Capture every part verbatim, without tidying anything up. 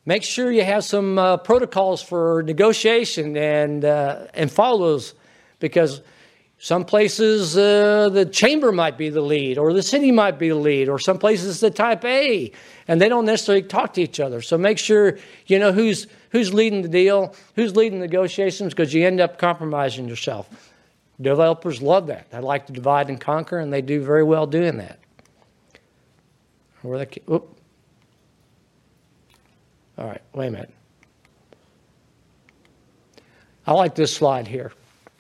Make sure you have some uh, protocols for negotiation and uh, and follow those, because some places uh, the chamber might be the lead, or the city might be the lead, or some places the type A, and they don't necessarily talk to each other. So make sure you know who's who's leading the deal, who's leading the negotiations, because you end up compromising yourself. Developers love that. They like to divide and conquer, and they do very well doing that. Where they, oop. All right, wait a minute. I like this slide here.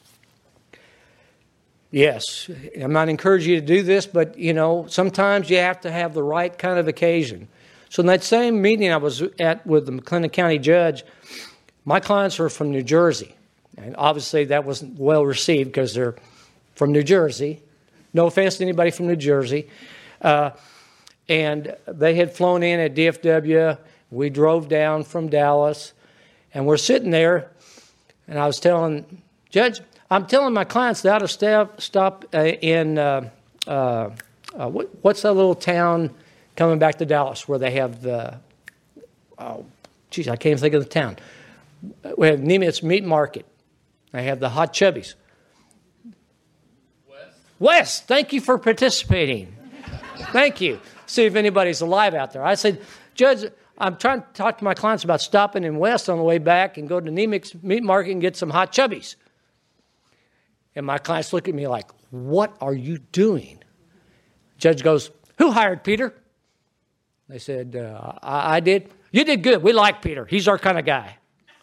Yes, I'm not encouraging you to do this, but, you know, sometimes you have to have the right kind of occasion. So in that same meeting I was at with the McLennan County judge, my clients are from New Jersey. And obviously that wasn't well received because they're from New Jersey. No offense to anybody from New Jersey. Uh, and they had flown in at D F W. We drove down from Dallas, and we're sitting there, and I was telling, Judge, I'm telling my clients they ought to stop, stop uh, in, uh, uh, uh, what, what's that little town coming back to Dallas where they have the, oh, geez, I can't even think of the town. We have Nimitz Meat Market. They have the Hot Chubbies. West. West, thank you for participating. Thank you. See if anybody's alive out there. I said, Judge, I'm trying to talk to my clients about stopping in West on the way back and go to Nimitz Meat Market and get some Hot Chubbies. And my clients look at me like, what are you doing? Judge goes, who hired Peter? They said, uh, I, I did. You did good. We like Peter. He's our kind of guy.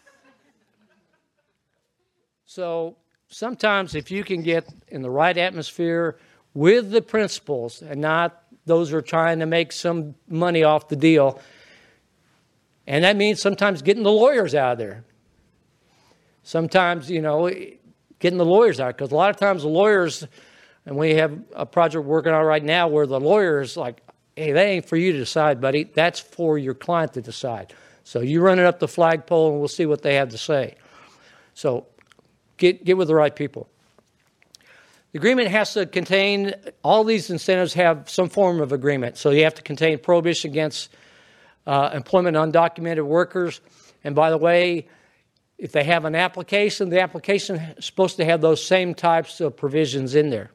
So sometimes if you can get in the right atmosphere with the principals and not those who are trying to make some money off the deal, and that means sometimes getting the lawyers out of there. Sometimes, you know, getting the lawyers out, because a lot of times the lawyers, and we have a project working on right now where the lawyer is like, hey, that ain't for you to decide, buddy. That's for your client to decide. So you run it up the flagpole and we'll see what they have to say. So get get with the right people. The agreement has to contain, all these incentives have some form of agreement. So you have to contain prohibition against uh, employment of undocumented workers. And by the way, if they have an application, the application is supposed to have those same types of provisions in there.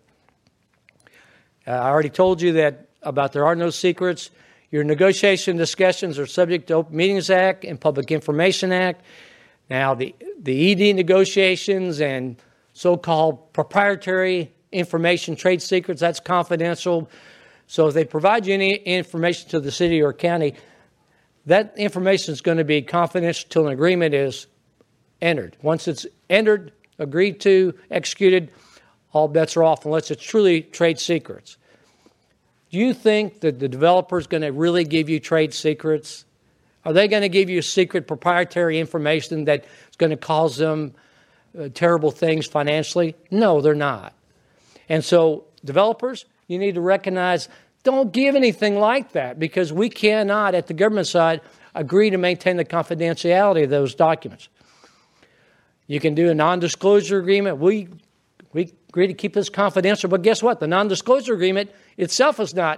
Uh, I already told you that about there are no secrets. Your negotiation discussions are subject to Open Meetings Act and Public Information Act. Now, the, the E D negotiations and so-called proprietary information, trade secrets, that's confidential. So if they provide you any information to the city or county, that information is going to be confidential until an agreement is entered. Once it's entered, agreed to, executed, all bets are off unless it's truly trade secrets. Do you think that the developer is going to really give you trade secrets? Are they going to give you secret proprietary information that's going to cause them uh, terrible things financially? No, they're not. And so developers, you need to recognize, don't give anything like that, because we cannot, at the government side, agree to maintain the confidentiality of those documents. You can do a non-disclosure agreement. We we agree to keep this confidential, but guess what? The non-disclosure agreement itself is not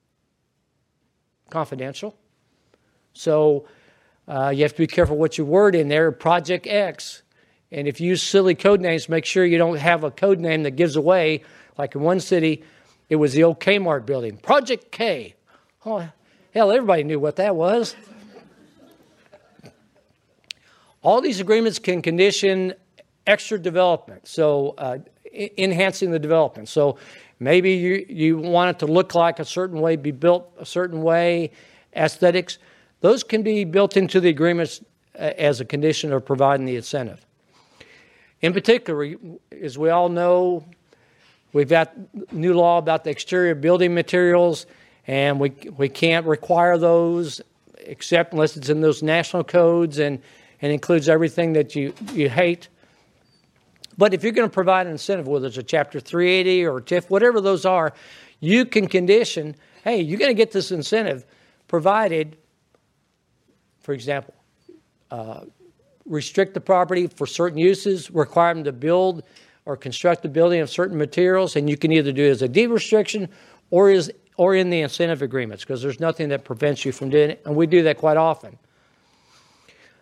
confidential. So uh, you have to be careful what you word in there, Project X. And if you use silly code names, make sure you don't have a code name that gives away, like in one city, it was the old Kmart building, Project K. Oh, hell, everybody knew what that was. All these agreements can condition extra development, so uh, I- enhancing the development. So maybe you, you want it to look like a certain way, be built a certain way, aesthetics. Those can be built into the agreements uh, as a condition of providing the incentive. In particular, as we all know, we've got new law about the exterior building materials, and we we can't require those except unless it's in those national codes and, and includes everything that you, you hate. But if you're going to provide an incentive, whether it's a Chapter three eighty or T I F, whatever those are, you can condition, hey, you're going to get this incentive provided, for example, uh, restrict the property for certain uses, require them to build or construct the building of certain materials, and you can either do it as a deed restriction or is or in the incentive agreements, because there's nothing that prevents you from doing it, and we do that quite often.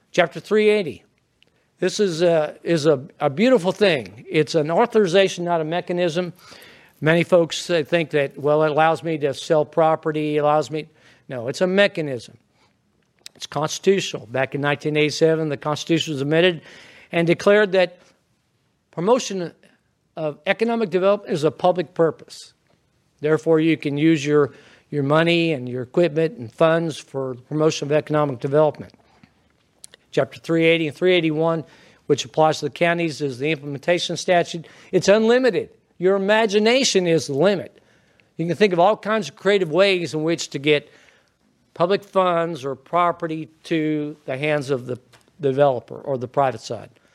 Chapter three eighty. This is a, is a, a beautiful thing. It's an authorization, not a mechanism. Many folks uh, think that, well, it allows me to sell property, it allows me. No, it's a mechanism. It's constitutional. Back in nineteen eighty-seven, the Constitution was amended and declared that promotion of economic development is a public purpose. Therefore, you can use your, your money and your equipment and funds for the promotion of economic development. Chapter three eighty and three eighty-one, which applies to the counties, is the implementation statute. It's unlimited. Your imagination is the limit. You can think of all kinds of creative ways in which to get public funds or property to the hands of the developer or the private side.